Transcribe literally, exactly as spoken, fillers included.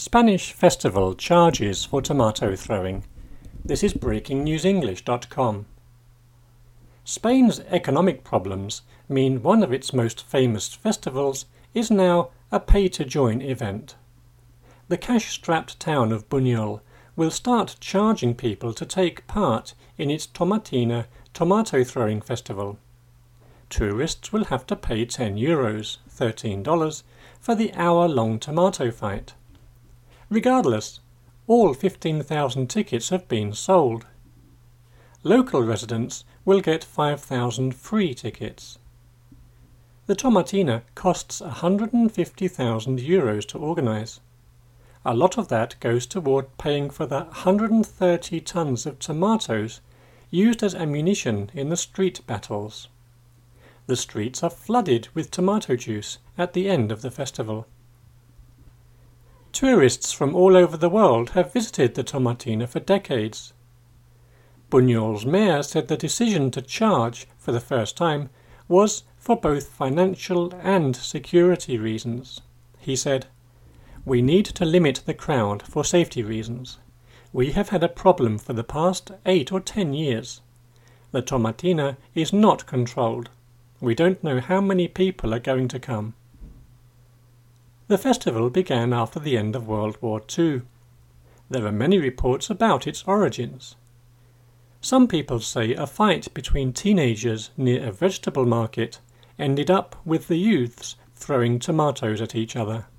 Spanish festival charges for tomato throwing. This is breaking news english dot com. Spain's economic problems mean one of its most famous festivals is now a pay-to-join event. The cash-strapped town of Buñol will start charging people to take part in its Tomatina tomato throwing festival. Tourists will have to pay ten euros, thirteen dollars, for the hour-long tomato fight. Regardless, all fifteen thousand tickets have been sold. Local residents will get five thousand free tickets. The Tomatina costs one hundred fifty thousand euros to organise. A lot of that goes toward paying for the one hundred thirty tons of tomatoes used as ammunition in the street battles. The streets are flooded with tomato juice at the end of the festival. Tourists from all over the world have visited the Tomatina for decades. Buñol's mayor said the decision to charge for the first time was for both financial and security reasons. He said, "We need to limit the crowd for safety reasons. We have had a problem for the past eight or ten years. The Tomatina is not controlled. We don't know how many people are going to come." The festival began after the end of World War Two. There are many reports about its origins. Some people say a fight between teenagers near a vegetable market ended up with the youths throwing tomatoes at each other.